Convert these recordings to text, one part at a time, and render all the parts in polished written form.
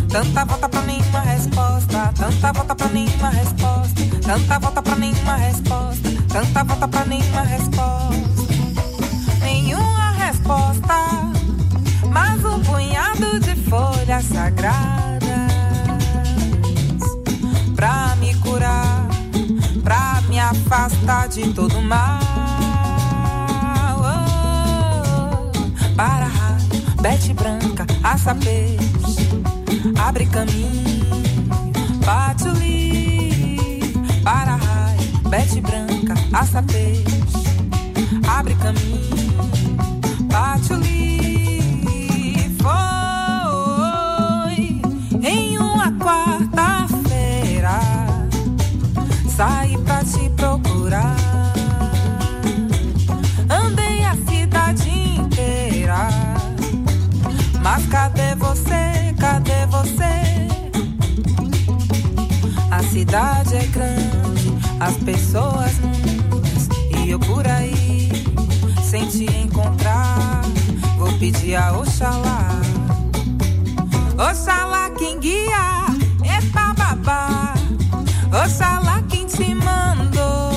tanta volta pra nenhuma resposta, tanta volta pra nenhuma resposta, tanta volta pra nenhuma resposta, tanta volta pra nenhuma resposta, nenhuma resposta, mas um punhado de folhas sagradas pra me curar, pra me afastar de todo mal. Oh, para raio, bete branca, assa peixe, abre caminho, patchouli. Para raio, bete branca, assa peixe, abre caminho, patchouli. Foi em uma quarta-feira, saí pra te procurar, andei a cidade inteira, mas cadê você, cadê você? A cidade é grande, as pessoas muitas, e eu por aí, sem te encontrar, vou pedir a Oxalá, Oxalá quem guia, epa babá, Oxalá quem te mandou.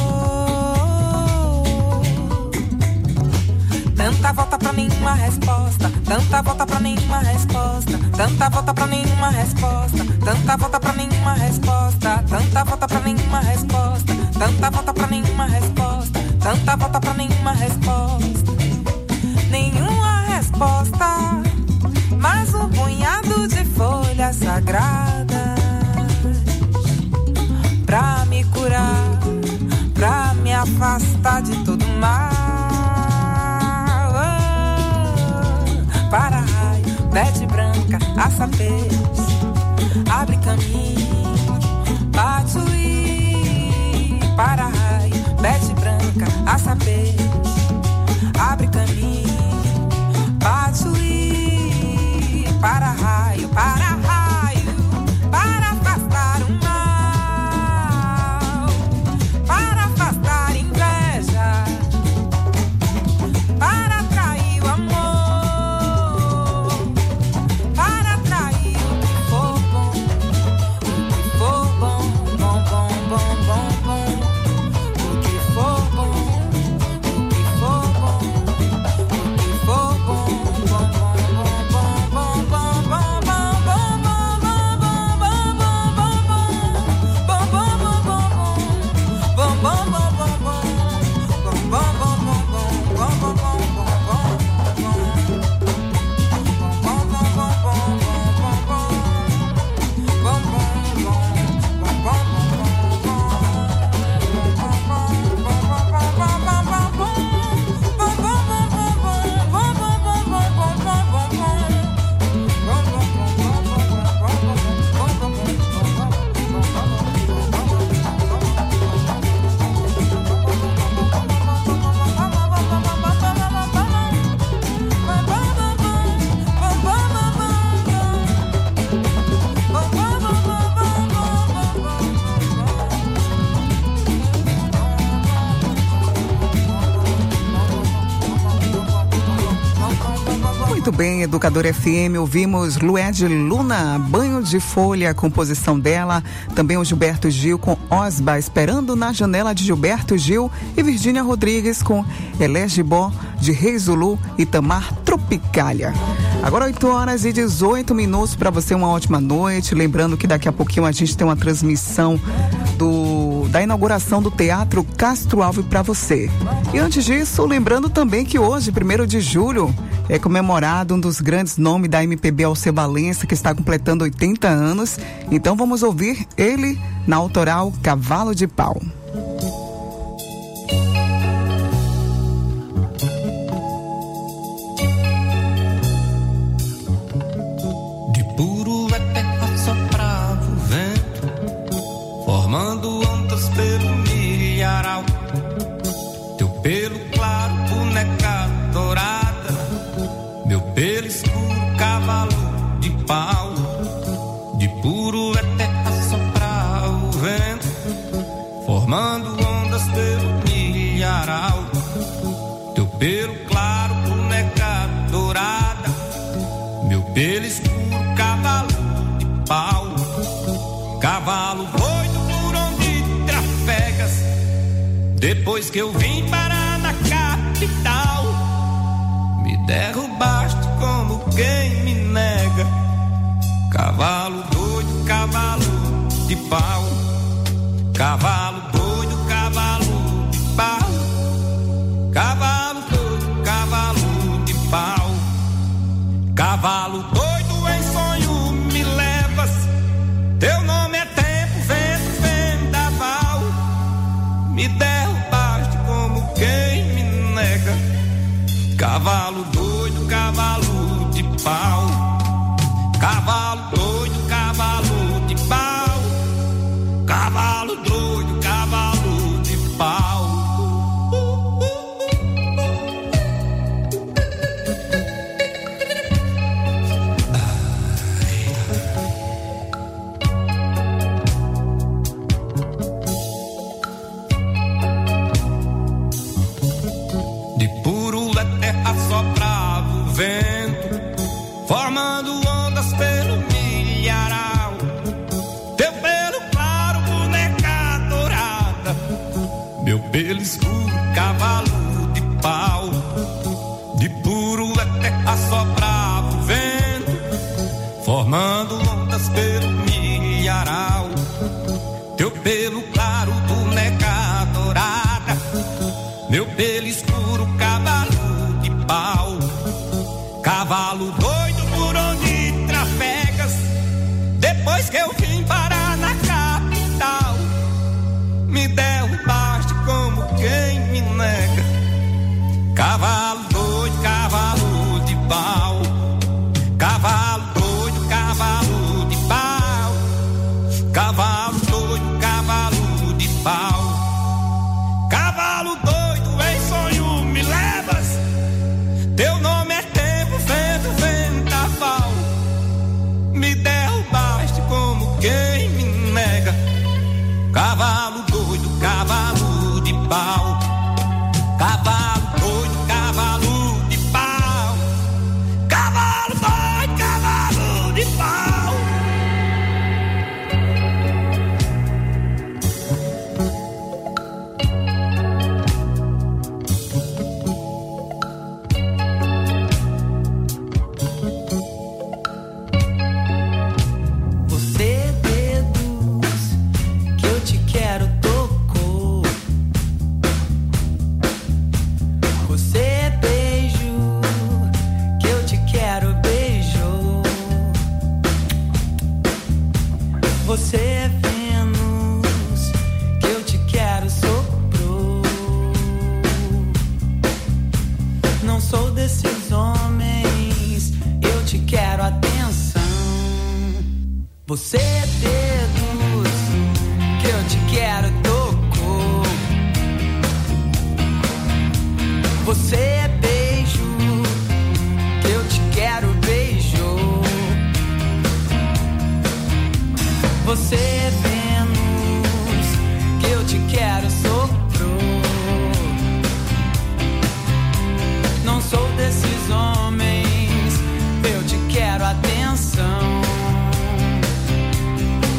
Tanta volta pra nenhuma resposta, tanta volta pra nenhuma resposta, tanta volta pra nenhuma resposta, tanta volta pra nenhuma resposta, tanta volta pra nenhuma resposta, tanta volta pra nenhuma resposta, tanta volta pra nenhuma resposta, nenhuma resposta, mas um punhado de folhas sagradas pra me curar, pra me afastar de todo mal. Oh, para raio, bete branca, assa peixe, abre caminho, patchouli. Para raio, bete branca, assa peixe, abre caminho, patchouli. Para raio, para afastar o mal, para afastar inveja, para atrair o amor, para atrair o que for bom, o que for bom, bom, bom, bom, bom, bom, o que for bom, o que for bom, o que for bom, bom, bom. Muito bem, Educador FM, ouvimos Lued Luna, Banho de Folha, composição dela, também o Gilberto Gil com Osba, Esperando na Janela de Gilberto Gil, e Virgínia Rodrigues com Elé Gibó de Rei Zulu e Tamar Tropicália. Agora 8h18 para você, uma ótima noite, lembrando que daqui a pouquinho a gente tem uma transmissão da inauguração do Teatro Castro Alves para você. E antes disso, lembrando também que hoje, 1º de julho, é comemorado um dos grandes nomes da MPB, Alceu Valença, que está completando 80 anos. Então vamos ouvir ele na autoral Cavalo de Pau. De puro é terra soprava o vento, formando ondas pelo milharal. Teu pelo claro, boneca dourada, meu pelo escuro, cavalo de pau. De puro é terra soprar o vento, formando ondas pelo milharal. Teu pelo claro, boneca dourada, meu pelo escuro, cavalo pau. Cavalo doido por onde trafegas, depois que eu vim parar na capital. Me derrubaste como quem me nega. Cavalo doido, cavalo de pau. Cavalo doido, cavalo de pau. Cavalo doido, cavalo de pau. Cavalo doido, em sonho me levas. Teu nome é tempo, vento, vendaval. Me derrubaste como quem me nega. Cavalo doido, cavalo de pau. Cavalo doido, cavalo de pau. Cavalo doido, cavalo de pau. De puro éter assoprava o vento, formando ondas pelo milharal. Teu pelo claro, boneca dourada, meu pelo escuro, cavalo de pau. De puro éter assoprava o vento, formando ondas pelo milharal. Teu pelo claro, boneca dourada, meu pelo escuro, cavalo de pau. Cavalo doido por onde trafegas, depois que eu vim parar na capital. Me derrubaste como quem me nega. Cavalo doido, cavalo de pau. Cavalo doido, cavalo de pau. Cavalo doido, cavalo de pau. Cavalo doido, em sonho me levas. Teu nome é tempo, vento, vendaval. Me derrubaste como quem me nega. Cavalo doido, cavalo de pau. Cavalo doido, cavalo de pau. Cavalo doido, cavalo de pau. Você é Vênus, que eu te quero soprou. Não sou desses homens, eu te quero atenção. Você é dedos, que eu te quero tocou. Você é beijo, que eu te quero beijou. Você é Vênus, que eu te quero soprou. Não sou desses homens, eu te quero atenção.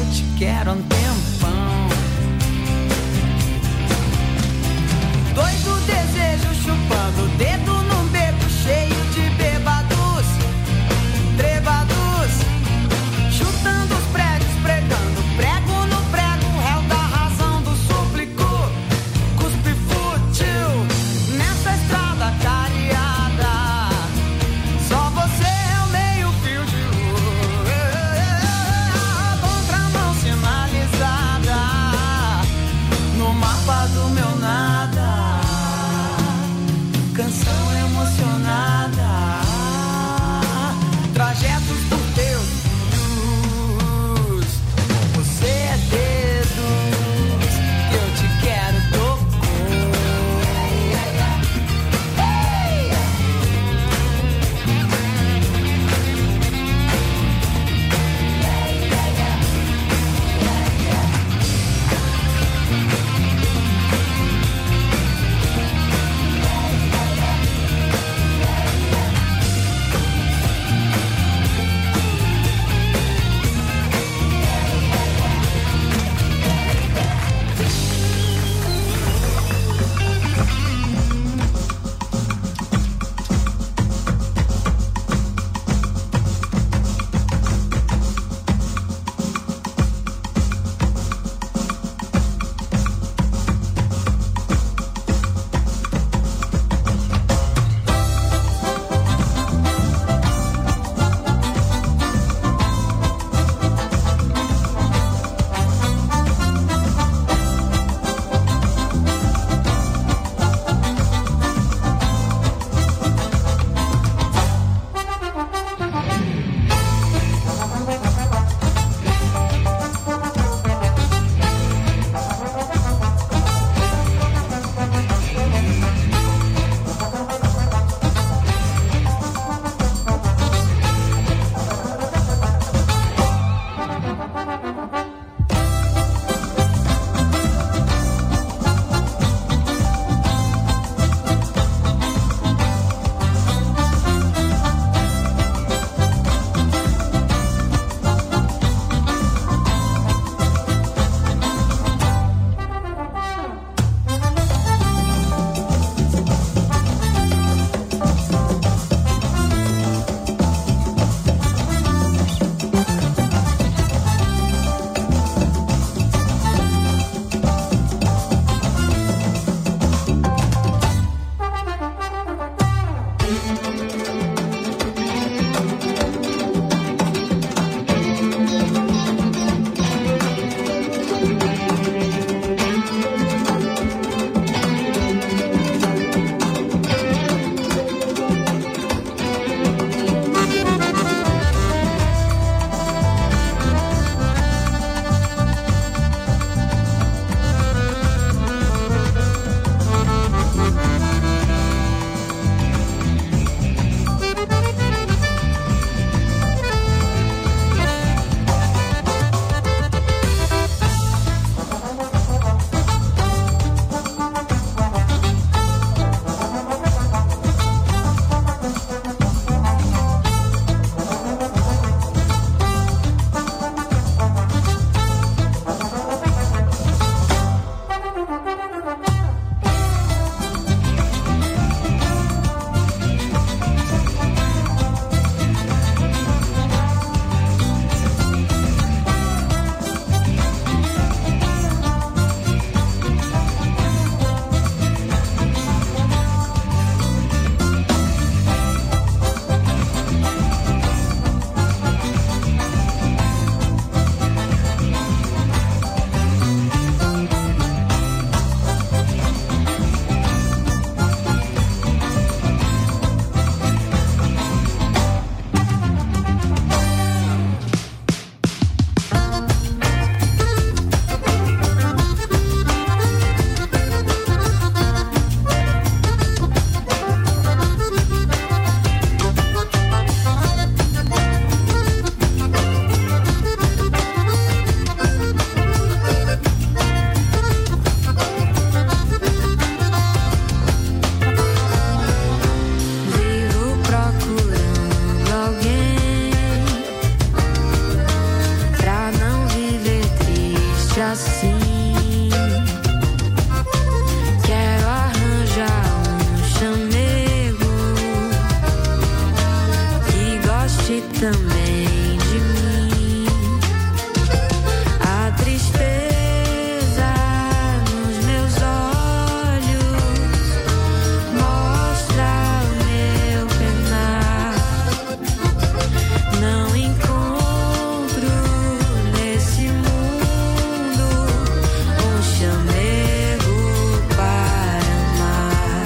te quero há um tempão. Doido desejo chupando o dedo num beco cheio de bêbados, trebados, chutando os pregos, pregando prego no prego, réu da razão do súplico, cuspe fútil nessa estrada cariada. Só você é o meio fio de luz, contramão sinalizada no mapa do meu nada. Canção emocionada, trajetos por teus olhos. Você é dedos que eu te quero tocar. assim. Quero arranjar um chamego que goste também de mim. A tristeza nos meus olhos mostra o meu penar. Não encontro nesse mundo um chamego para amar.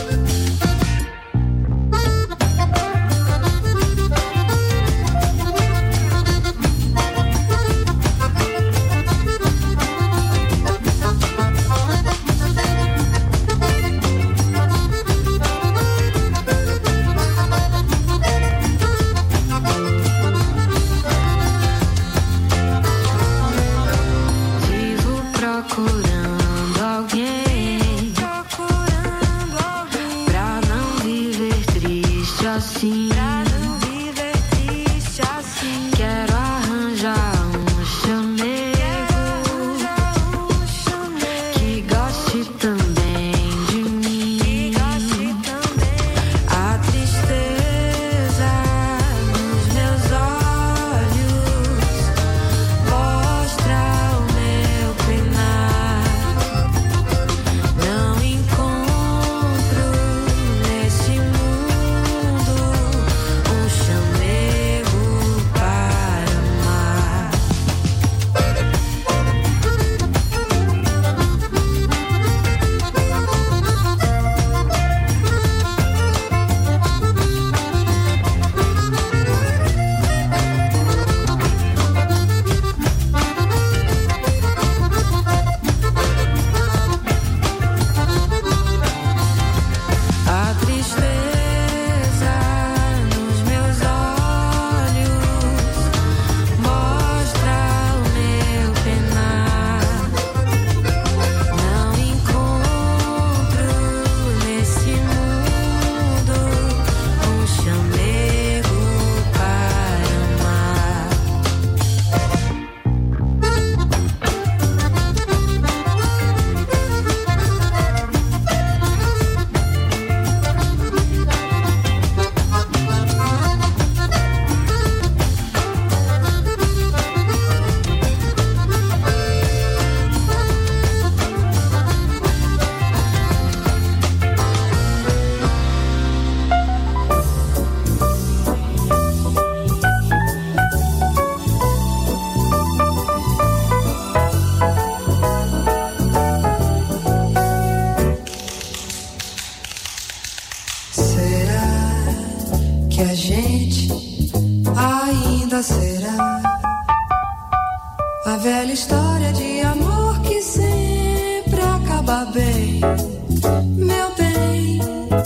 Vivo procurando alguém pra não viver triste assim. Quero arranjar um chamego que goste também de mim. A tristeza nos meus olhos mostra o meu penar. Não encontro nesse mundo um chamego para amar. A tristeza nos meus olhos mostra o meu penar. Não encontro nesse mundo um chamego para amar. Será que a gente ainda será a velha história de amor que sempre acaba bem? Meu bem,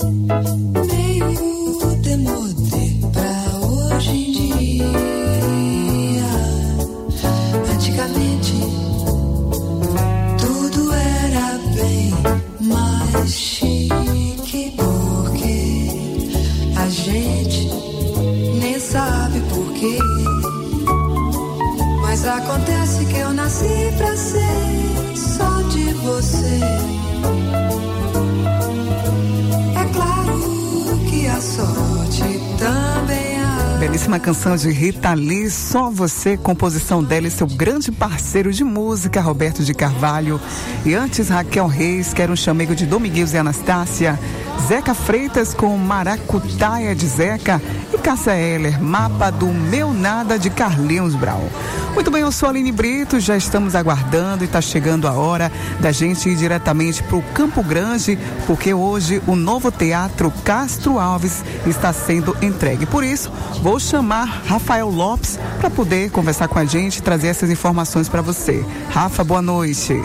meio demodê pra hoje em dia. Antigamente tudo era bem mais chique, porque a gente nem sabe porquê. Mas acontece que eu nasci pra ser só de você. É claro que a sorte também há. Belíssima canção de Rita Lee, Só Você, composição dela e seu grande parceiro de música, Roberto de Carvalho. E antes, Raquel Reis, Quero um Chamego de Dominguinhos e Anastácia. Zeca Freitas com Maracutaia de Zeca. E Cássia Eller, Mapa do Meu Nada de Carlinhos Brau. Muito bem, eu sou a Aline Brito, já estamos aguardando e está chegando a hora da gente ir diretamente para o Campo Grande, porque hoje o novo Teatro Castro Alves está sendo entregue. Por isso, vou chamar Rafael Lopes para poder conversar com a gente e trazer essas informações para você. Rafa, boa noite.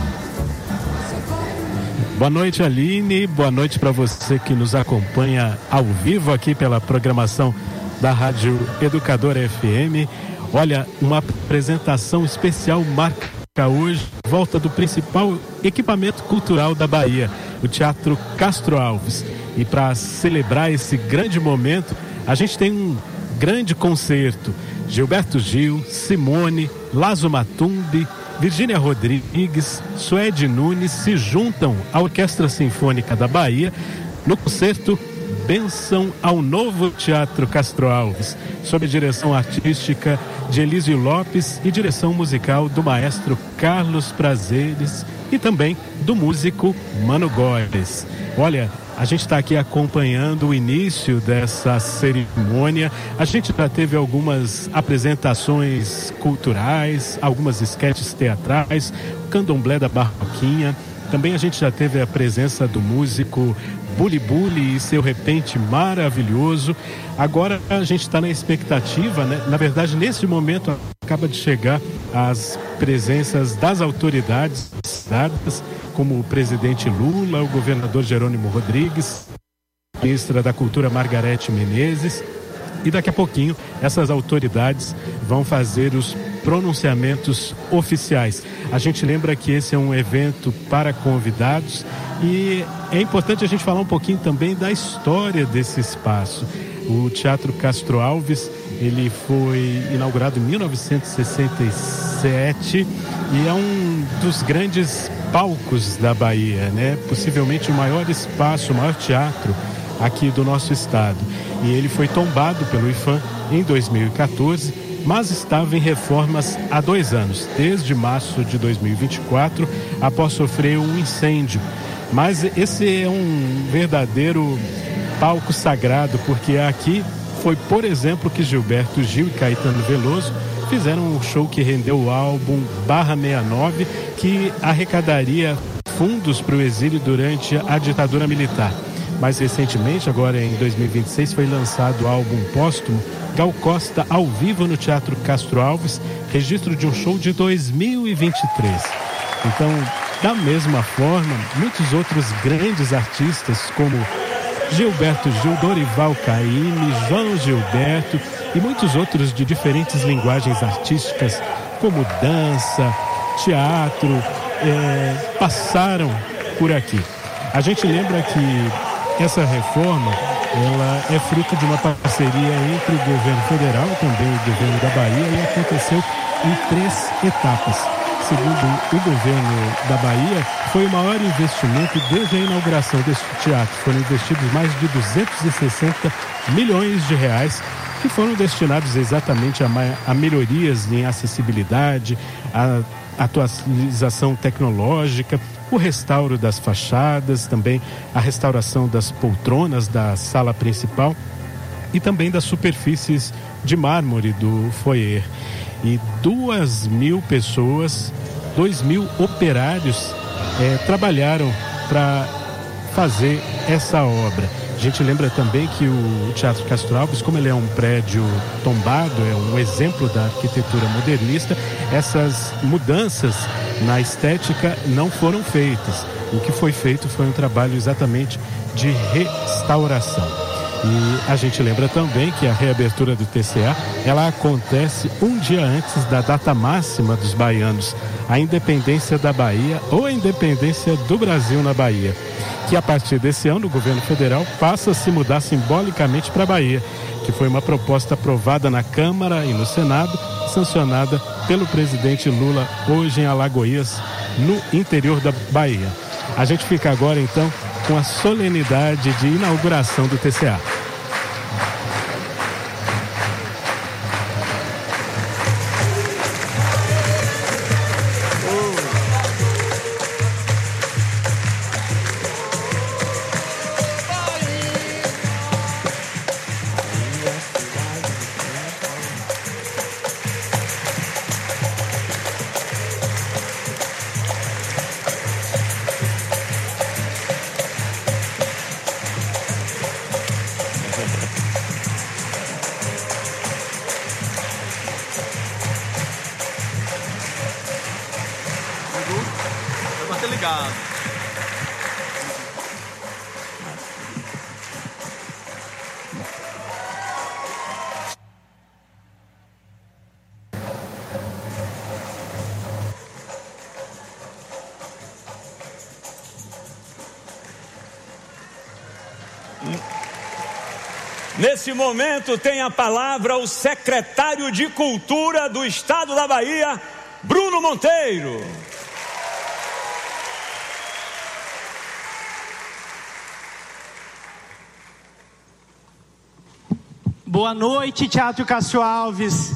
Boa noite, Aline. Boa noite para você que nos acompanha ao vivo aqui pela programação da Rádio Educadora FM. Olha, uma apresentação especial marca hoje volta do principal equipamento cultural da Bahia, o Teatro Castro Alves. E para celebrar esse grande momento, a gente tem um grande concerto. Gilberto Gil, Simone, Lazo Matumbi Virgínia Rodrigues, Suede Nunes se juntam à Orquestra Sinfônica da Bahia no concerto Bênção ao Novo Teatro Castro Alves, sob a direção artística de Elísio Lopes e direção musical do maestro Carlos Prazeres e também do músico Mano Góes. Olha, a gente está aqui acompanhando o início dessa cerimônia. A gente já teve algumas apresentações culturais, algumas esquetes teatrais, o candomblé da Barroquinha. Também a gente já teve a presença do músico Buli Buli e seu repente maravilhoso. Agora a gente está na expectativa, né? Na verdade, nesse momento acaba de chegar as presenças das autoridades dadas, como o presidente Lula, o governador Jerônimo Rodrigues, a ministra da Cultura Margarete Menezes, e daqui a pouquinho essas autoridades vão fazer os pronunciamentos oficiais. A gente lembra que esse é um evento para convidados e é importante a gente falar um pouquinho também da história desse espaço. O Teatro Castro Alves, ele foi inaugurado em 1967 e é um dos grandes palcos da Bahia, né? Possivelmente o maior espaço, o maior teatro aqui do nosso estado. E ele foi tombado pelo IPHAN em 2014, mas estava em reformas há 2 anos, desde março de 2024, após sofrer um incêndio. Mas esse é um verdadeiro palco sagrado, porque aqui foi, por exemplo, que Gilberto Gil e Caetano Veloso fizeram um show que rendeu o álbum Barra 69, que arrecadaria fundos para o exílio durante a ditadura militar. Mais recentemente, agora em 2026, foi lançado o álbum póstumo Gal Costa ao vivo no Teatro Castro Alves, registro de um show de 2023. Então, da mesma forma, muitos outros grandes artistas como Gilberto Gil, Dorival Caymmi, João Gilberto e muitos outros de diferentes linguagens artísticas, como dança, teatro, passaram por aqui. A gente lembra que essa reforma, ela é fruto de uma parceria entre o governo federal e também o governo da Bahia e aconteceu em 3 etapas. Segundo o governo da Bahia, foi o maior investimento desde a inauguração deste teatro. Foram investidos mais de 260 milhões de reais que foram destinados exatamente a melhorias em acessibilidade, a atualização tecnológica, o restauro das fachadas, também a restauração das poltronas da sala principal e também das superfícies de mármore do foyer. E 2.000 pessoas, 2.000 operários trabalharam para fazer essa obra. A gente lembra também que o Teatro Castro Alves, como ele é um prédio tombado, é um exemplo da arquitetura modernista, essas mudanças na estética não foram feitas. O que foi feito foi um trabalho exatamente de restauração. E a gente lembra também que a reabertura do TCA, ela acontece um dia antes da data máxima dos baianos, a independência da Bahia ou a independência do Brasil na Bahia, que a partir desse ano o governo federal passa a se mudar simbolicamente para a Bahia, que foi uma proposta aprovada na Câmara e no Senado, sancionada pelo presidente Lula hoje em Alagoas, no interior da Bahia. A gente fica agora então com a solenidade de inauguração do TCA. Nesse momento tem a palavra o secretário de Cultura do Estado da Bahia, Bruno Monteiro. Boa noite, Teatro Cássio Alves.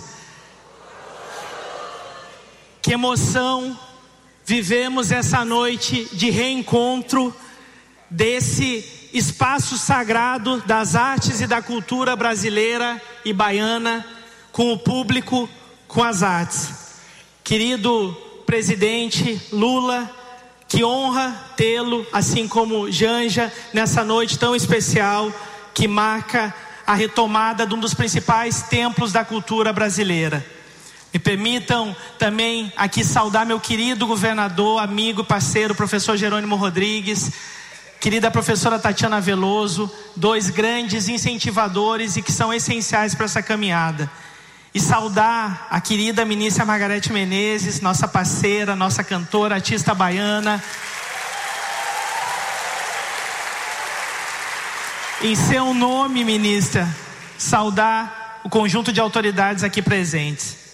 Que emoção vivemos essa noite de reencontro desse espaço sagrado das artes e da cultura brasileira e baiana com o público, com as artes. Querido presidente Lula, que honra tê-lo, assim como Janja, nessa noite tão especial que marca a retomada de um dos principais templos da cultura brasileira. Me permitam também aqui saudar meu querido governador, amigo, parceiro, professor Jerônimo Rodrigues, querida professora Tatiana Veloso, dois grandes incentivadores e que são essenciais para essa caminhada. E saudar a querida ministra Margarete Menezes, nossa parceira, nossa cantora, artista baiana. Em seu nome, ministra, saudar o conjunto de autoridades aqui presentes.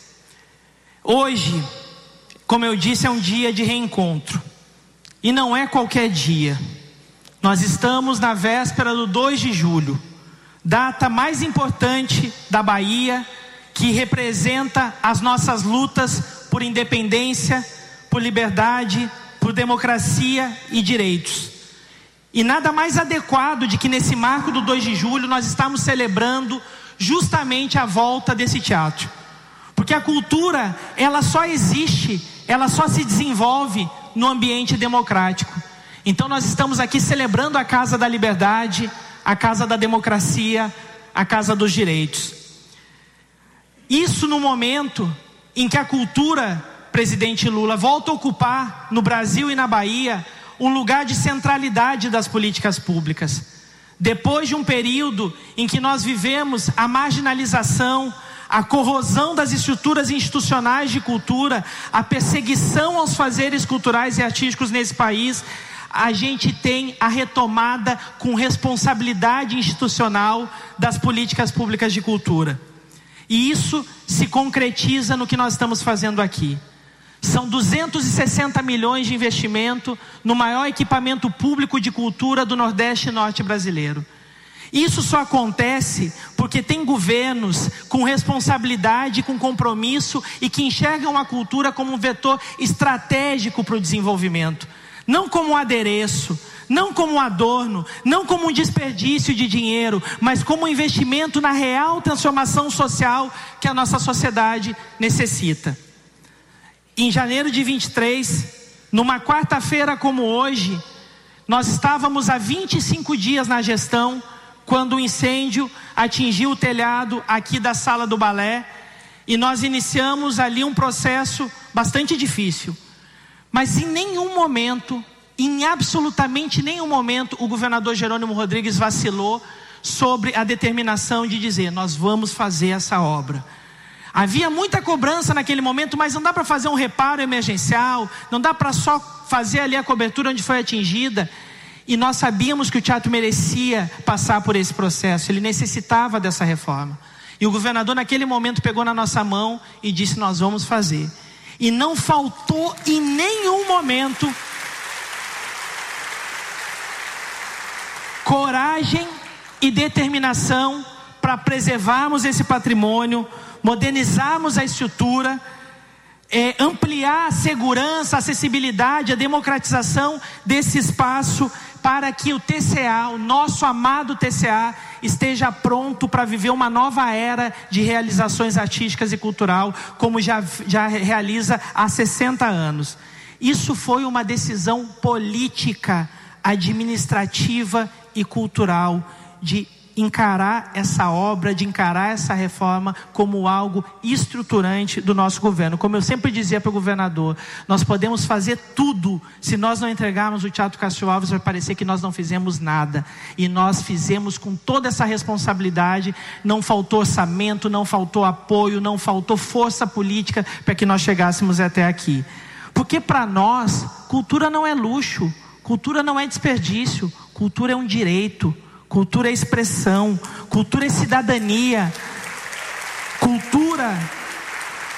Hoje, como eu disse, é um dia de reencontro. E não é qualquer dia. Nós estamos na véspera do 2 de julho, data mais importante da Bahia, que representa as nossas lutas por independência, por liberdade, por democracia e direitos. E nada mais adequado de que nesse marco do 2 de julho nós estamos celebrando justamente a volta desse teatro. Porque a cultura, ela só existe, ela só se desenvolve no ambiente democrático. Então nós estamos aqui celebrando a Casa da Liberdade, a Casa da Democracia, a Casa dos Direitos. Isso no momento em que a cultura, presidente Lula, volta a ocupar no Brasil e na Bahia um lugar de centralidade das políticas públicas. Depois de um período em que nós vivemos a marginalização, a corrosão das estruturas institucionais de cultura, a perseguição aos fazeres culturais e artísticos nesse país, a gente tem a retomada com responsabilidade institucional das políticas públicas de cultura. E isso se concretiza no que nós estamos fazendo aqui. São 260 milhões de investimento no maior equipamento público de cultura do Nordeste e Norte brasileiro. Isso só acontece porque tem governos com responsabilidade, com compromisso e que enxergam a cultura como um vetor estratégico para o desenvolvimento. Não como um adereço, não como um adorno, não como um desperdício de dinheiro, mas como um investimento na real transformação social que a nossa sociedade necessita. Em janeiro de 23, numa quarta-feira como hoje, nós estávamos há 25 dias na gestão, quando o incêndio atingiu o telhado aqui da sala do balé, e nós iniciamos ali um processo bastante difícil. Mas em nenhum momento, em absolutamente nenhum momento, o governador Jerônimo Rodrigues vacilou sobre a determinação de dizer: nós vamos fazer essa obra. Havia muita cobrança naquele momento, mas não dá para fazer um reparo emergencial, não dá para só fazer ali a cobertura onde foi atingida. E nós sabíamos que o teatro merecia passar por esse processo, ele necessitava dessa reforma. E o governador naquele momento pegou na nossa mão e disse: nós vamos fazer. E não faltou em nenhum momento coragem e determinação para preservarmos esse patrimônio, modernizarmos a estrutura, ampliar a segurança, a acessibilidade, a democratização desse espaço, para que o TCA, o nosso amado TCA, esteja pronto para viver uma nova era de realizações artísticas e cultural, como já realiza há 60 anos. Isso foi uma decisão política, administrativa e cultural, de encarar essa obra, de encarar essa reforma como algo estruturante do nosso governo. Como eu sempre dizia para o governador, nós podemos fazer tudo, se nós não entregarmos o Teatro Cássio Alves, vai parecer que nós não fizemos nada. E nós fizemos com toda essa responsabilidade, não faltou orçamento, não faltou apoio, não faltou força política para que nós chegássemos até aqui. Porque para nós, cultura não é luxo, cultura não é desperdício, cultura é um direito. Cultura é expressão, cultura é cidadania, cultura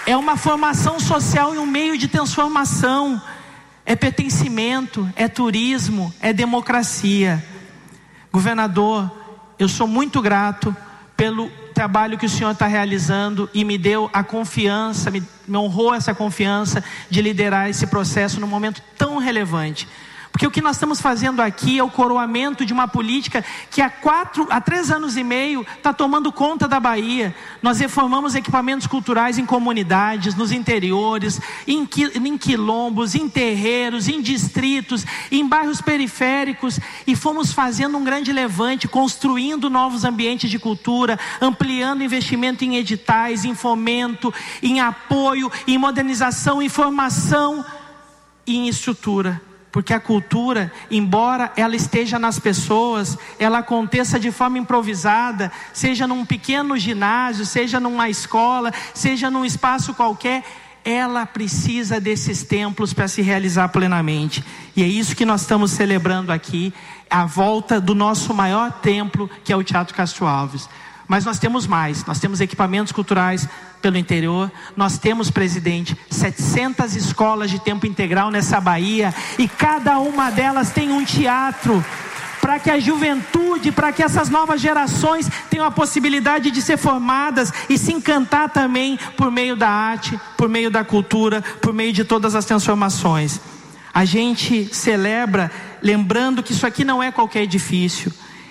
é uma formação social e um meio de transformação, é pertencimento, é turismo, é democracia. Governador, eu sou muito grato pelo trabalho que o senhor está realizando e me deu a confiança, me honrou essa confiança de liderar esse processo num momento tão relevante. Porque o que nós estamos fazendo aqui é o coroamento de uma política que há 3 anos e meio está tomando conta da Bahia. Nós reformamos equipamentos culturais em comunidades, nos interiores, em quilombos, em terreiros, em distritos, em bairros periféricos, e fomos fazendo um grande levante, construindo novos ambientes de cultura, ampliando investimento em editais, em fomento, em apoio, em modernização, em formação e em estrutura. Porque a cultura, embora ela esteja nas pessoas, ela aconteça de forma improvisada, seja num pequeno ginásio, seja numa escola, seja num espaço qualquer, ela precisa desses templos para se realizar plenamente. E é isso que nós estamos celebrando aqui, a volta do nosso maior templo, que é o Teatro Castro Alves. Mas nós temos mais, nós temos equipamentos culturais pelo interior, nós temos, presidente, 700 escolas de tempo integral nessa Bahia, e cada uma delas tem um teatro, para que a juventude, para que essas novas gerações tenham a possibilidade de ser formadas e se encantar também por meio da arte, por meio da cultura, por meio de todas as transformações. A gente celebra, lembrando que isso aqui não é qualquer edifício.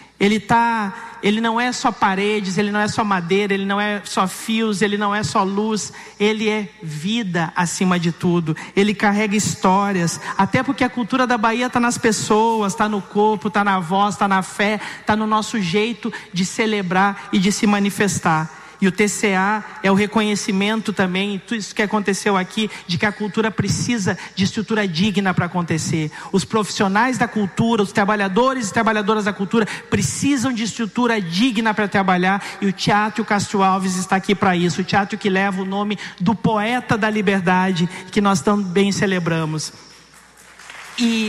Ele não é só paredes, ele não é só madeira, ele não é só fios, ele não é só luz, ele é vida acima de tudo. Ele carrega histórias, até porque a cultura da Bahia está nas pessoas, está no corpo, está na voz, está na fé, está no nosso jeito de celebrar e de se manifestar. E o TCA é o reconhecimento também, tudo isso que aconteceu aqui, de que a cultura precisa de estrutura digna para acontecer. Os profissionais da cultura, os trabalhadores e trabalhadoras da cultura precisam de estrutura digna para trabalhar, e o Teatro Castro Alves está aqui para isso. O teatro que leva o nome do poeta da liberdade, que nós também celebramos. E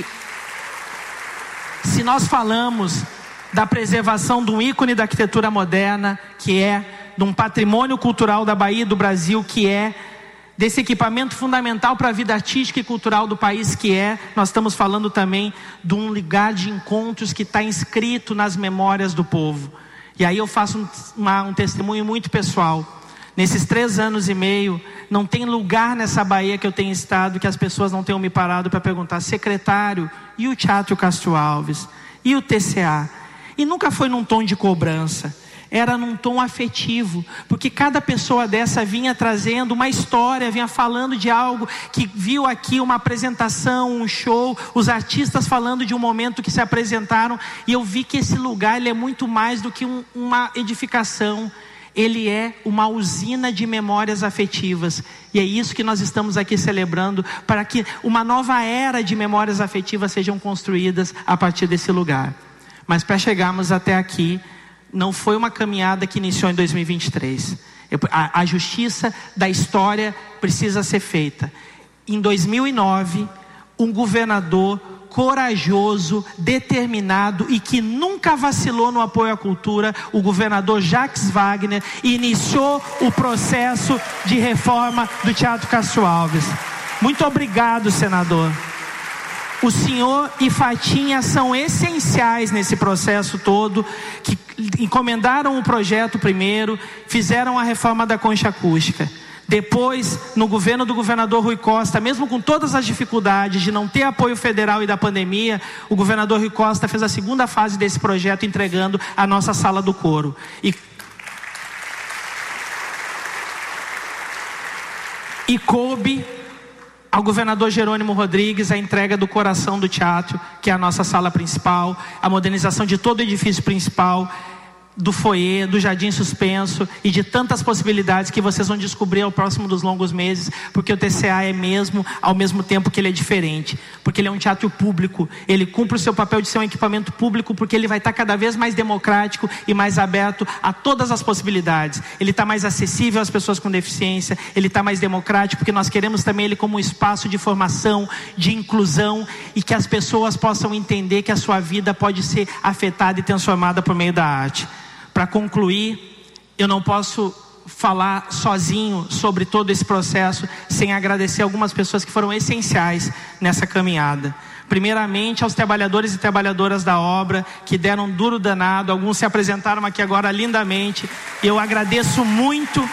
se nós falamos da preservação de um ícone da arquitetura moderna, que é de um patrimônio cultural da Bahia e do Brasil, que é desse equipamento fundamental para a vida artística e cultural do país, que é, nós estamos falando também de um lugar de encontros que está inscrito nas memórias do povo. E aí eu faço um testemunho muito pessoal. Nesses 3 anos e meio, não tem lugar nessa Bahia que eu tenha estado que as pessoas não tenham me parado para perguntar: secretário, e o Teatro Castro Alves? E o TCA? E nunca foi num tom de cobrança, era num tom afetivo, porque cada pessoa dessa vinha trazendo uma história, vinha falando de algo que viu aqui, uma apresentação, um show, os artistas falando de um momento que se apresentaram, e eu vi que esse lugar, ele é muito mais do que uma edificação, ele é uma usina de memórias afetivas, e é isso que nós estamos aqui celebrando, para que uma nova era de memórias afetivas sejam construídas a partir desse lugar. Mas para chegarmos até aqui, não foi uma caminhada que iniciou em 2023. A justiça da história precisa ser feita. Em 2009, um governador corajoso, determinado e que nunca vacilou no apoio à cultura, o governador Jacques Wagner, iniciou o processo de reforma do Teatro Castro Alves. Muito obrigado, senador. O senhor e Fatinha são essenciais nesse processo todo, que encomendaram o projeto primeiro, fizeram a reforma da concha acústica. Depois, no governo do governador Rui Costa, mesmo com todas as dificuldades de não ter apoio federal e da pandemia, o governador Rui Costa fez a segunda fase desse projeto, entregando a nossa sala do coro. E coube ao governador Jerônimo Rodrigues a entrega do coração do teatro, que é a nossa sala principal, a modernização de todo o edifício principal, do foyer, do jardim suspenso e de tantas possibilidades que vocês vão descobrir ao próximo dos longos meses, porque o TCA é mesmo, ao mesmo tempo que ele é diferente, porque ele é um teatro público, ele cumpre o seu papel de ser um equipamento público, porque ele vai estar cada vez mais democrático e mais aberto a todas as possibilidades. Ele está mais acessível às pessoas com deficiência, ele está mais democrático, porque nós queremos também ele como um espaço de formação, de inclusão, e que as pessoas possam entender que a sua vida pode ser afetada e transformada por meio da arte. Para concluir, eu não posso falar sozinho sobre todo esse processo sem agradecer algumas pessoas que foram essenciais nessa caminhada. Primeiramente aos trabalhadores e trabalhadoras da obra, que deram um duro danado. Alguns se apresentaram aqui agora lindamente, e eu agradeço muito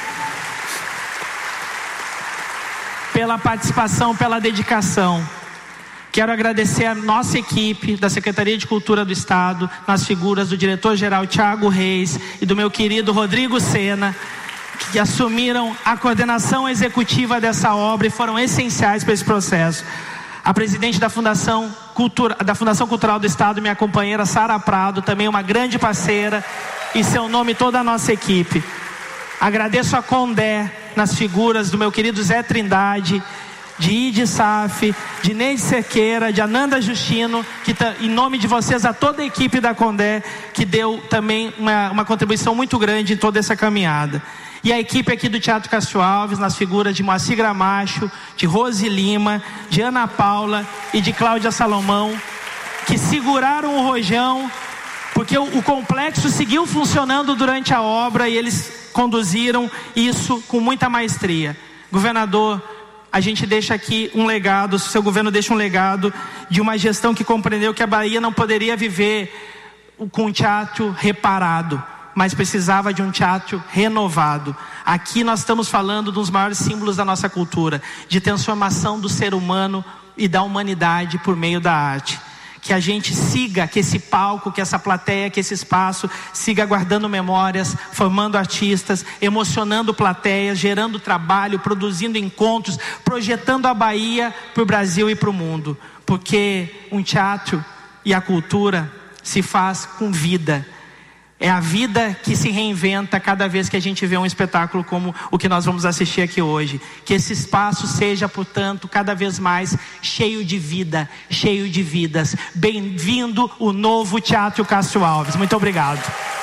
pela participação, pela dedicação. Quero agradecer a nossa equipe da Secretaria de Cultura do Estado, nas figuras do diretor-geral Thiago Reis e do meu querido Rodrigo Sena, que assumiram a coordenação executiva dessa obra e foram essenciais para esse processo. A presidente da Fundação Cultural do Estado, minha companheira Sara Prado, também uma grande parceira, e seu nome toda a nossa equipe. Agradeço a Condé, nas figuras do meu querido Zé Trindade, de Idi Saf, de Neide Cerqueira, de Ananda Justino, que em nome de vocês, a toda a equipe da Condé, que deu também uma contribuição muito grande em toda essa caminhada. E a equipe aqui do Teatro Cássio Alves, nas figuras de Moacir Gramacho, de Rose Lima, de Ana Paula e de Cláudia Salomão, que seguraram o rojão, porque o complexo seguiu funcionando durante a obra e eles conduziram isso com muita maestria. Governador, a gente deixa aqui um legado, o seu governo deixa um legado de uma gestão que compreendeu que a Bahia não poderia viver com um teatro reparado, mas precisava de um teatro renovado. Aqui nós estamos falando dos maiores símbolos da nossa cultura, de transformação do ser humano e da humanidade por meio da arte. Que a gente siga, que esse palco, que essa plateia, que esse espaço siga guardando memórias, formando artistas, emocionando plateias, gerando trabalho, produzindo encontros, projetando a Bahia para o Brasil e para o mundo. Porque um teatro e a cultura se faz com vida. É a vida que se reinventa cada vez que a gente vê um espetáculo como o que nós vamos assistir aqui hoje. Que esse espaço seja, portanto, cada vez mais cheio de vida, cheio de vidas. Bem-vindo o novo Teatro Cássio Alves. Muito obrigado.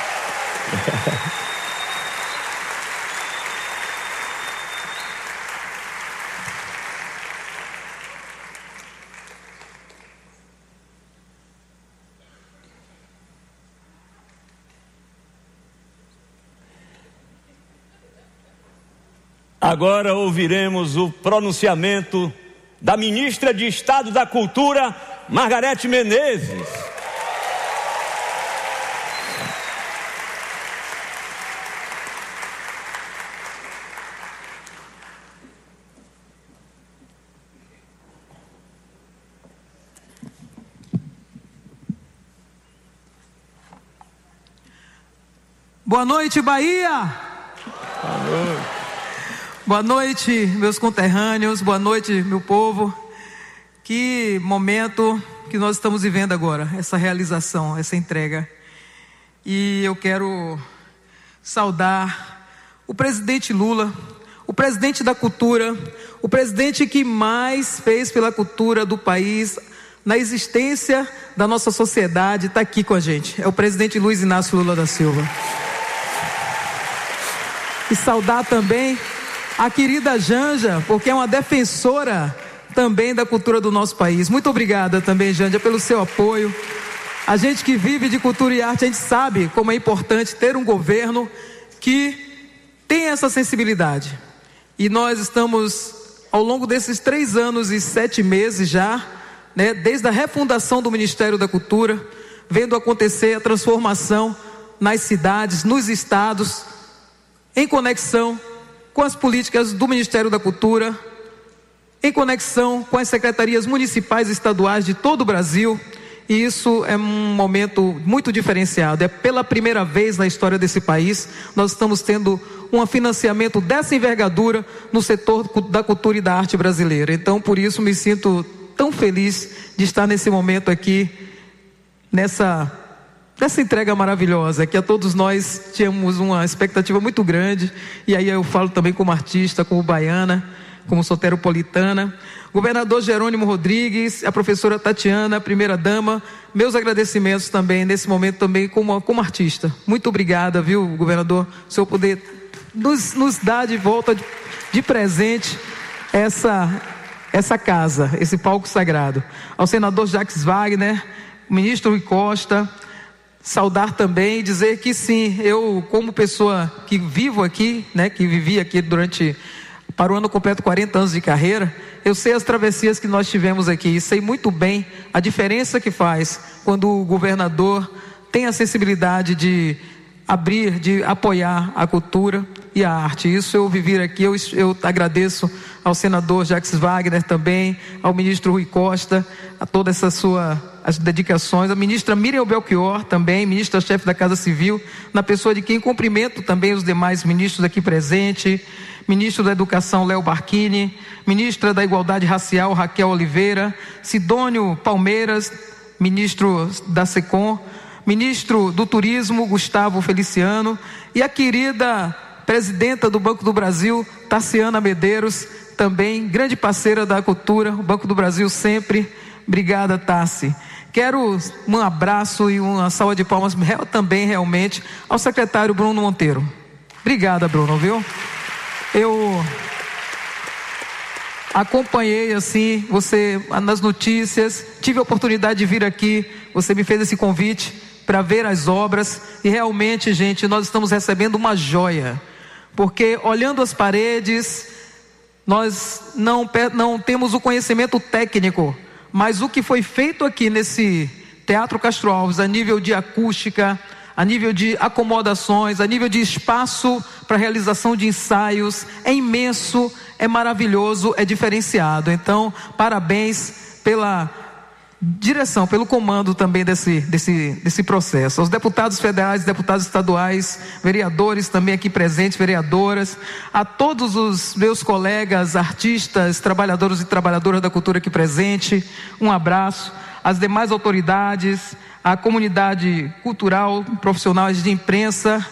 Agora ouviremos o pronunciamento da ministra de Estado da Cultura, Margarete Menezes. Boa noite, Bahia! Boa noite. Boa noite, meus conterrâneos, boa noite, meu povo. Que momento que nós estamos vivendo agora, essa realização, essa entrega. E eu quero saudar o presidente Lula, o presidente da cultura, o presidente que mais fez pela cultura do país, na existência da nossa sociedade, está aqui com a gente. É o presidente Luiz Inácio Lula da Silva. E saudar também a querida Janja, porque é uma defensora também da cultura do nosso país. Muito obrigada também, Janja, pelo seu apoio. A gente que vive de cultura e arte, a gente sabe como é importante ter um governo que tem essa sensibilidade. E nós estamos, ao longo desses 3 anos e 7 meses já, né, desde a refundação do Ministério da Cultura, vendo acontecer a transformação nas cidades, nos estados, em conexão com as políticas do Ministério da Cultura, em conexão com as secretarias municipais e estaduais de todo o Brasil. E isso é um momento muito diferenciado. É pela primeira vez na história desse país, nós estamos tendo um financiamento dessa envergadura no setor da cultura e da arte brasileira. Então, por isso, me sinto tão feliz de estar nesse momento aqui, nessa entrega maravilhosa, que a todos nós tínhamos uma expectativa muito grande. E aí eu falo também como artista, como baiana, como soteropolitana. Governador Jerônimo Rodrigues, a professora Tatiana, a primeira dama, meus agradecimentos também, nesse momento também como artista. Muito obrigada, viu, governador, o senhor poder nos dar de volta de presente essa casa, esse palco sagrado. Ao senador Jacques Wagner, o ministro Rui Costa, saudar também e dizer que sim, eu como pessoa que vivo aqui, né, que vivi aqui para o ano completo 40 anos de carreira, eu sei as travessias que nós tivemos aqui e sei muito bem a diferença que faz quando o governador tem a sensibilidade de abrir, de apoiar a cultura e a arte. Isso eu vivi aqui, eu agradeço ao senador Jacques Wagner também, ao ministro Rui Costa, a toda as dedicações, a ministra Miriam Belchior também, ministra-chefe da Casa Civil, na pessoa de quem cumprimento também os demais ministros aqui presentes, ministro da Educação Léo Barquini, ministra da Igualdade Racial Raquel Oliveira, Sidônio Palmeiras, ministro da SECOM, ministro do Turismo Gustavo Feliciano e a querida presidenta do Banco do Brasil, Tarciana Medeiros, também grande parceira da cultura, o Banco do Brasil sempre. Obrigada, Tarci. Quero um abraço e uma salva de palmas também realmente ao secretário Bruno Monteiro. Obrigada, Bruno, viu? Eu acompanhei assim você nas notícias, tive a oportunidade de vir aqui, você me fez esse convite para ver as obras e realmente, gente, nós estamos recebendo uma joia, porque olhando as paredes, nós não temos o conhecimento técnico, mas o que foi feito aqui nesse Teatro Castro Alves, a nível de acústica, a nível de acomodações, a nível de espaço para realização de ensaios, é imenso, é maravilhoso, é diferenciado. Então, parabéns pela direção, pelo comando também desse processo. Aos deputados federais, deputados estaduais, vereadores também aqui presentes, vereadoras, a todos os meus colegas, artistas, trabalhadores e trabalhadoras da cultura aqui presente, um abraço. As demais autoridades, a comunidade cultural, profissionais de imprensa,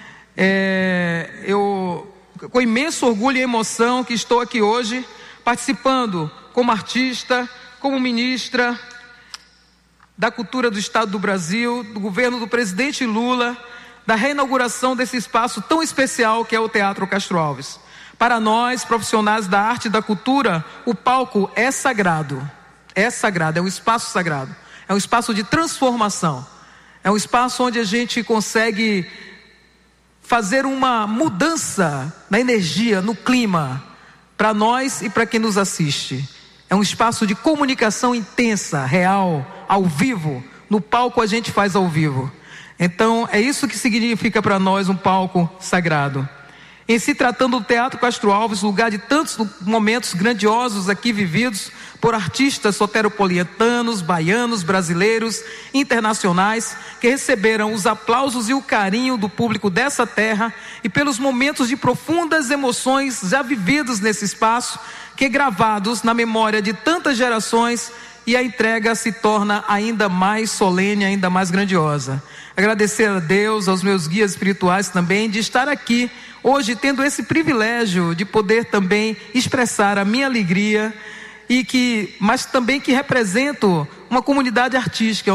eu com imenso orgulho e emoção que estou aqui hoje, participando como artista, como ministra da Cultura do Estado do Brasil, do governo do presidente Lula, da reinauguração desse espaço tão especial que é o Teatro Castro Alves. Para nós, profissionais da arte e da cultura, o palco é sagrado, é um espaço sagrado, é um espaço de transformação, é um espaço onde a gente consegue fazer uma mudança na energia, no clima, para nós e para quem nos assiste. É um espaço de comunicação intensa, real, ao vivo. No palco a gente faz ao vivo. Então é isso que significa para nós um palco sagrado. Em se tratando do Teatro Castro Alves, lugar de tantos momentos grandiosos aqui vividos por artistas soteropolitanos, baianos, brasileiros, internacionais, que receberam os aplausos e o carinho do público dessa terra e pelos momentos de profundas emoções já vividos nesse espaço, que gravados na memória de tantas gerações, e a entrega se torna ainda mais solene, ainda mais grandiosa. Agradecer a Deus, aos meus guias espirituais também, de estar aqui hoje tendo esse privilégio de poder também expressar a minha alegria mas também que represento uma comunidade artística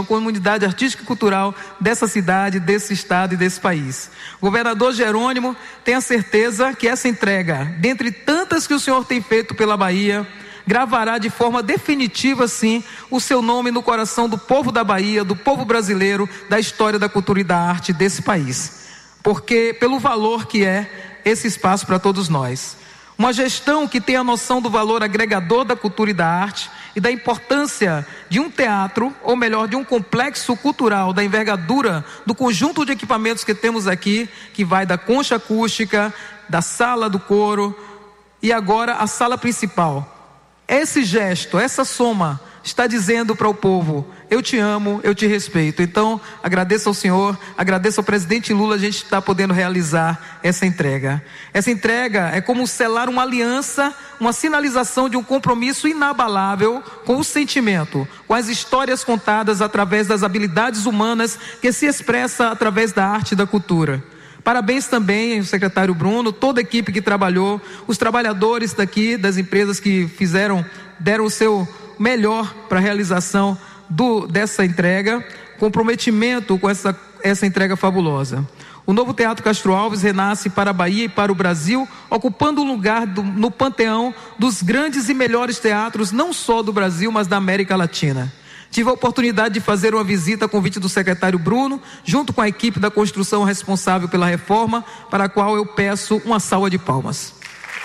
e cultural dessa cidade, desse estado e desse país. O governador Jerônimo tem a certeza que essa entrega, dentre tantas que o senhor tem feito pela Bahia, gravará de forma definitiva, sim, o seu nome no coração do povo da Bahia, do povo brasileiro, da história da cultura e da arte desse país. Porque, pelo valor que é esse espaço para todos nós. Uma gestão que tem a noção do valor agregador da cultura e da arte e da importância de um teatro, ou melhor, de um complexo cultural da envergadura do conjunto de equipamentos que temos aqui, que vai da concha acústica, da sala do coro e agora a sala principal. Esse gesto, essa soma, está dizendo para o povo: eu te amo, eu te respeito. Então, agradeço ao senhor, agradeço ao presidente Lula, a gente está podendo realizar essa entrega. Essa entrega é como selar uma aliança, uma sinalização de um compromisso inabalável com o sentimento, com as histórias contadas através das habilidades humanas que se expressa através da arte e da cultura. Parabéns também ao secretário Bruno, toda a equipe que trabalhou, os trabalhadores daqui, das empresas que deram o seu melhor para a realização dessa entrega, comprometimento com essa entrega fabulosa. O novo Teatro Castro Alves renasce para a Bahia e para o Brasil, ocupando um lugar no panteão dos grandes e melhores teatros, não só do Brasil, mas da América Latina. Tive a oportunidade de fazer uma visita a convite do secretário Bruno, junto com a equipe da construção responsável pela reforma, para a qual eu peço uma salva de palmas.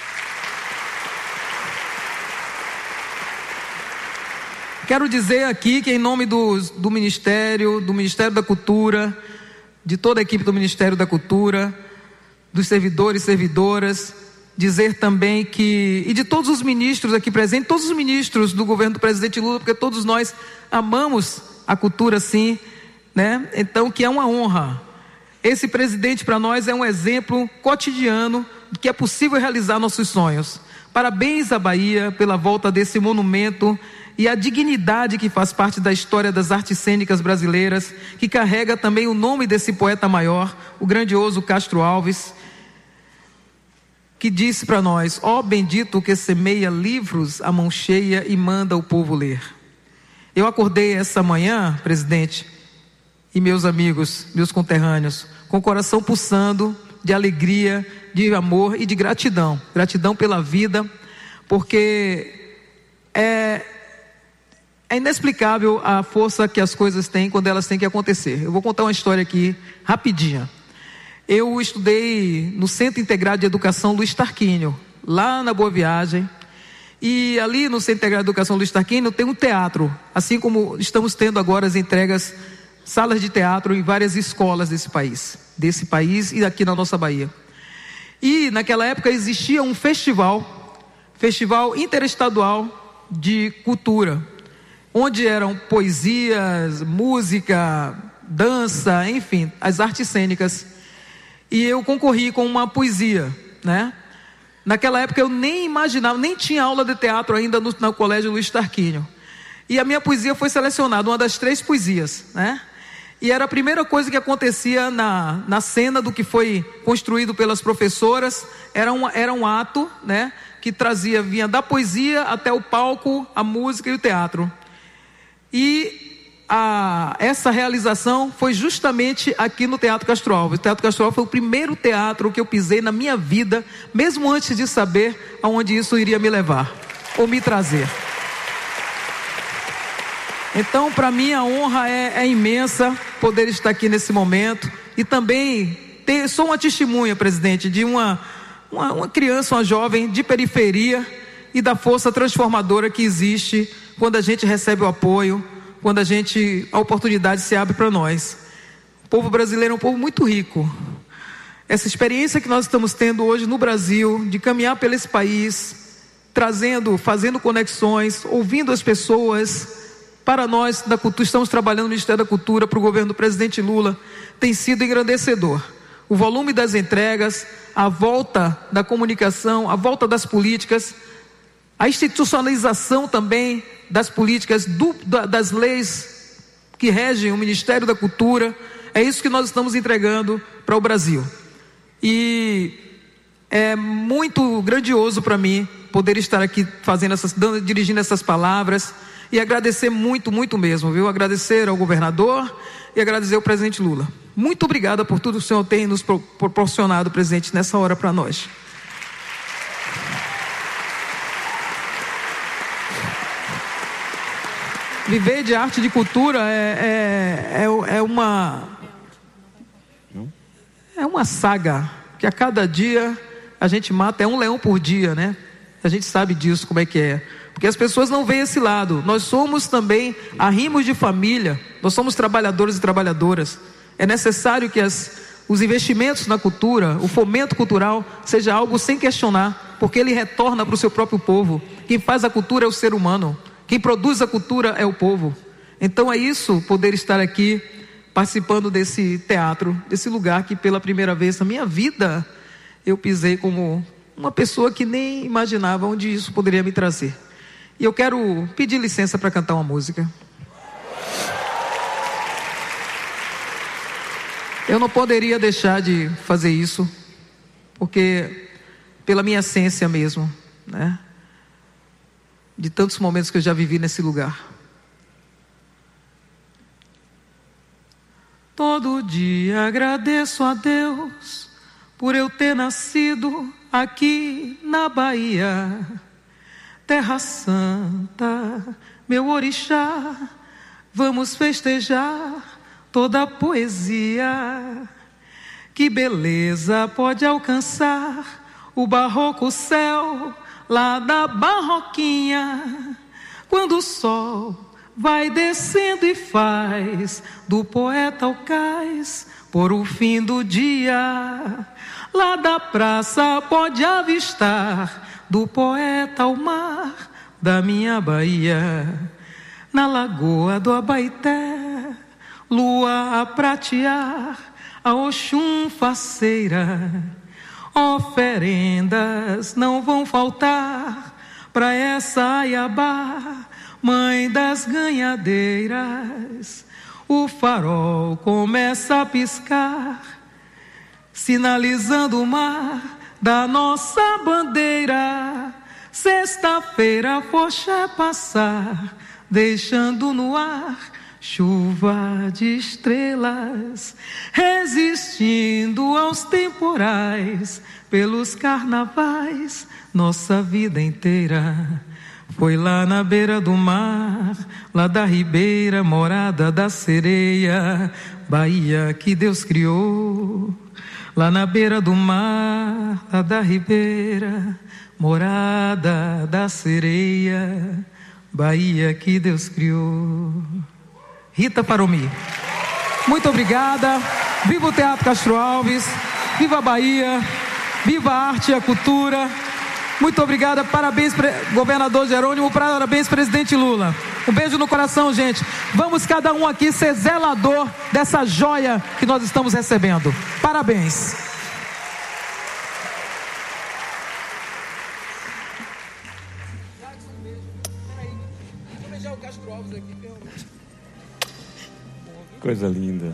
Quero dizer aqui que, em nome do Ministério da Cultura, de toda a equipe do Ministério da Cultura, dos servidores e servidoras, dizer também que, e de todos os ministros aqui presentes, todos os ministros do governo do presidente Lula, porque todos nós amamos a cultura, sim, né? Então, que é uma honra. Esse presidente para nós é um exemplo cotidiano de que é possível realizar nossos sonhos. Parabéns à Bahia pela volta desse monumento e a dignidade que faz parte da história das artes cênicas brasileiras, que carrega também o nome desse poeta maior, o grandioso Castro Alves, que disse para nós: ó bendito que semeia livros à mão cheia e manda o povo ler. Eu acordei essa manhã, presidente, e meus amigos, meus conterrâneos, com o coração pulsando de alegria, de amor e de gratidão. Gratidão pela vida, porque é inexplicável a força que as coisas têm quando elas têm que acontecer. Eu vou contar uma história aqui, rapidinha. Eu estudei no Centro Integrado de Educação Luiz Tarquínio, lá na Boa Viagem. E ali no Centro Integrado de Educação Luiz Tarquínio tem um teatro, assim como estamos tendo agora as entregas, salas de teatro em várias escolas desse país e aqui na nossa Bahia. E naquela época existia um festival interestadual de cultura, onde eram poesias, música, dança, enfim, as artes cênicas. E eu concorri com uma poesia, né? Naquela época eu nem imaginava, nem tinha aula de teatro ainda no Colégio Luiz Tarquínio. E a minha poesia foi selecionada, uma das 3 poesias, né? E era a primeira coisa que acontecia na cena do que foi construído pelas professoras. Era um ato, né? Que vinha da poesia até o palco, a música e o teatro. E essa realização foi justamente aqui no Teatro Castro Alves. O Teatro Castro Alves foi o primeiro teatro que eu pisei na minha vida, mesmo antes de saber aonde isso iria me levar, ou me trazer. Então, para mim, a honra é imensa poder estar aqui nesse momento. E também sou uma testemunha, presidente, de uma criança, uma jovem de periferia, e da força transformadora que existe quando a gente recebe o apoio, quando a oportunidade se abre para nós. O povo brasileiro é um povo muito rico. Essa experiência que nós estamos tendo hoje no Brasil, de caminhar pelo esse país, fazendo conexões, ouvindo as pessoas. Para nós da cultura, estamos trabalhando no Ministério da Cultura, para o governo do presidente Lula, tem sido engrandecedor. O volume das entregas, a volta da comunicação, a volta das políticas, a institucionalização também das políticas, das leis que regem o Ministério da Cultura. É isso que nós estamos entregando para o Brasil. E é muito grandioso para mim poder estar aqui dirigindo essas palavras. E agradecer muito, muito mesmo, viu? Agradecer ao governador e agradecer ao presidente Lula. Muito obrigada por tudo que o senhor tem nos proporcionado, presidente, nessa hora para nós. Viver de arte e de cultura é uma saga que a cada dia a gente mata, é um leão por dia, né? A gente sabe disso, como é que é. Porque as pessoas não veem esse lado. Nós somos também arrimos de família, nós somos trabalhadores e trabalhadoras. É necessário que os investimentos na cultura, o fomento cultural, seja algo sem questionar, porque ele retorna para o seu próprio povo. Quem faz a cultura é o ser humano, quem produz a cultura é o povo. Então é isso, poder estar aqui participando desse teatro, desse lugar que pela primeira vez na minha vida eu pisei como uma pessoa que nem imaginava onde isso poderia me trazer. E eu quero pedir licença para cantar uma música. Eu não poderia deixar de fazer isso, porque pela minha essência mesmo, né? De tantos momentos que eu já vivi nesse lugar. Todo dia agradeço a Deus por eu ter nascido aqui na Bahia, Terra Santa, meu orixá, vamos festejar toda a poesia. Que beleza pode alcançar o barroco céu lá da Barroquinha, quando o sol vai descendo e faz do poeta o cais por o fim do dia. Lá da praça pode avistar do poeta ao mar da minha Bahia. Na lagoa do Abaeté, lua a pratear, a Oxum faceira. Oferendas não vão faltar pra essa Aiabá, mãe das ganhadeiras. O farol começa a piscar, sinalizando o mar da nossa bandeira. Sexta-feira, foché passar, deixando no ar chuva de estrelas, resistindo aos temporais, pelos carnavais, nossa vida inteira. Foi lá na beira do mar, lá da ribeira, morada da sereia, Bahia que Deus criou. Lá na beira do mar, lá da ribeira, morada da sereia, Bahia que Deus criou. Rita Paromi, muito obrigada. Viva o Teatro Castro Alves, viva a Bahia, viva a arte e a cultura. Muito obrigada, parabéns governador Jerônimo, parabéns presidente Lula. Um beijo no coração, gente. Vamos cada um aqui ser zelador dessa joia que nós estamos recebendo. Parabéns. Coisa linda.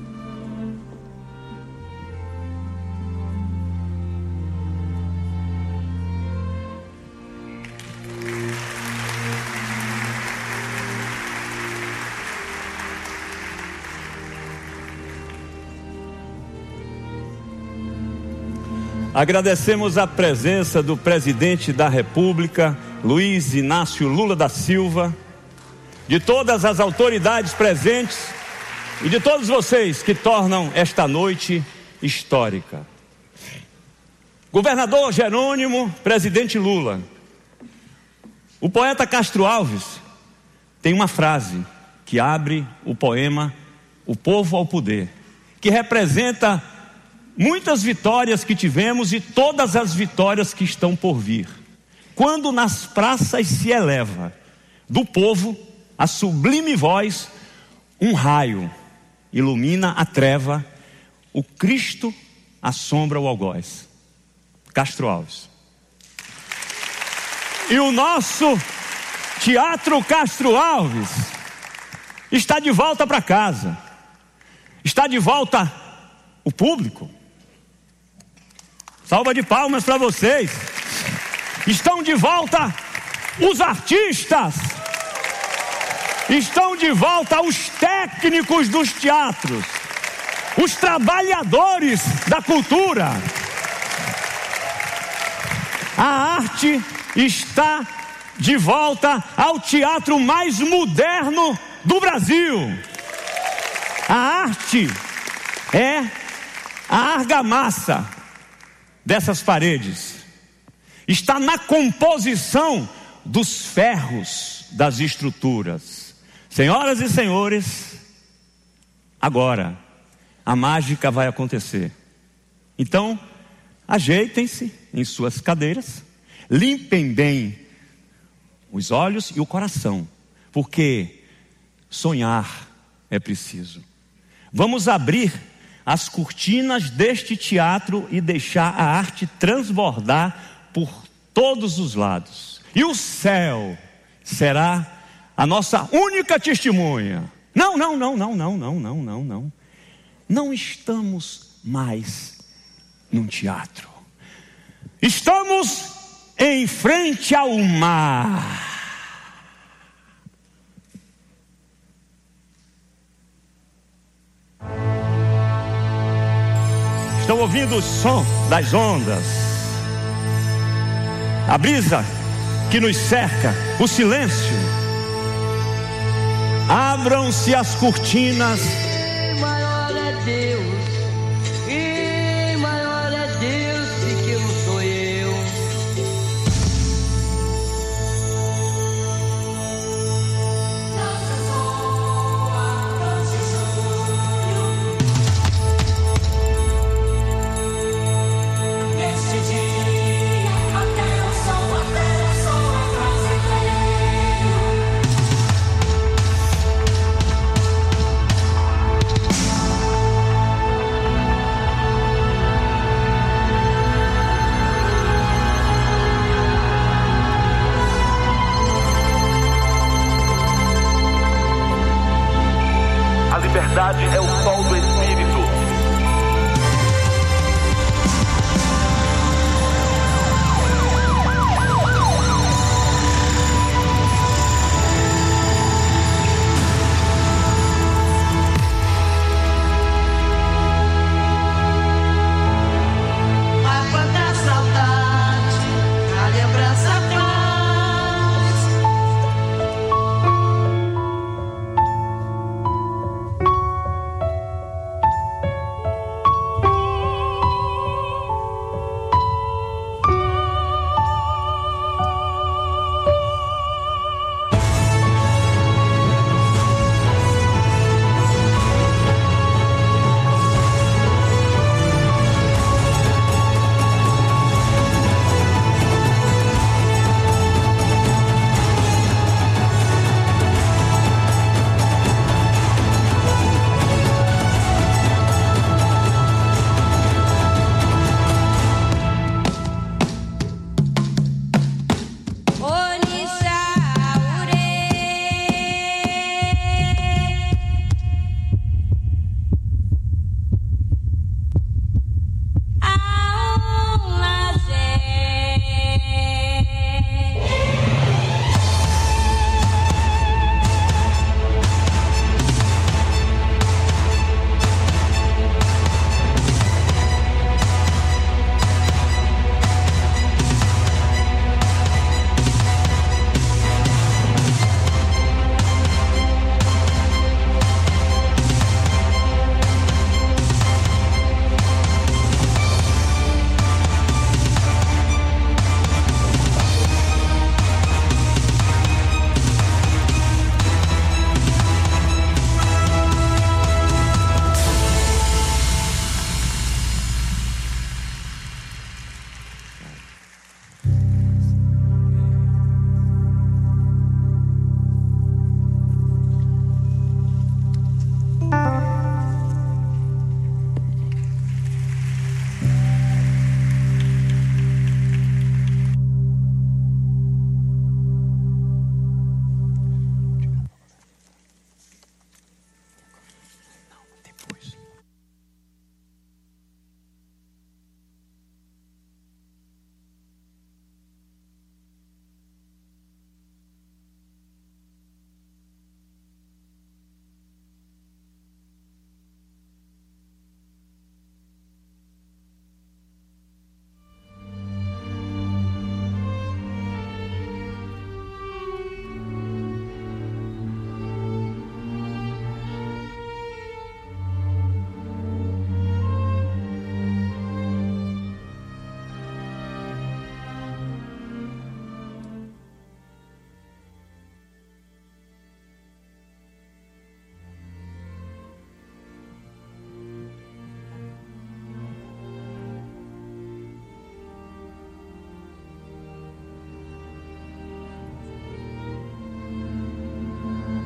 Agradecemos a presença do presidente da República, Luiz Inácio Lula da Silva, de todas as autoridades presentes e de todos vocês que tornam esta noite histórica. Governador Jerônimo, presidente Lula, o poeta Castro Alves tem uma frase que abre o poema O Povo ao Poder, que representa muitas vitórias que tivemos e todas as vitórias que estão por vir. Quando nas praças se eleva do povo a sublime voz, um raio ilumina a treva, o Cristo assombra o algoz. Castro Alves. E o nosso Teatro Castro Alves está de volta para casa. Está de volta o público. Salva de palmas para vocês. Estão de volta os artistas. Estão de volta os técnicos dos teatros, os trabalhadores da cultura. A arte está de volta ao teatro mais moderno do Brasil. A arte é a argamassa dessas paredes. Está na composição dos ferros das estruturas. Senhoras e senhores, agora a mágica vai acontecer. Então, ajeitem-se em suas cadeiras, limpem bem os olhos e o coração, porque sonhar é preciso. Vamos abrir as cortinas deste teatro e deixar a arte transbordar por todos os lados. E o céu será a nossa única testemunha. Não. Não estamos mais num teatro. Estamos em frente ao mar. Estão ouvindo o som das ondas, a brisa que nos cerca, o silêncio. Abram-se as cortinas. Maior é Deus, e maior é Deus, pequeno sou eu. Neste dia, até o sol brasileiro. A liberdade é o sol do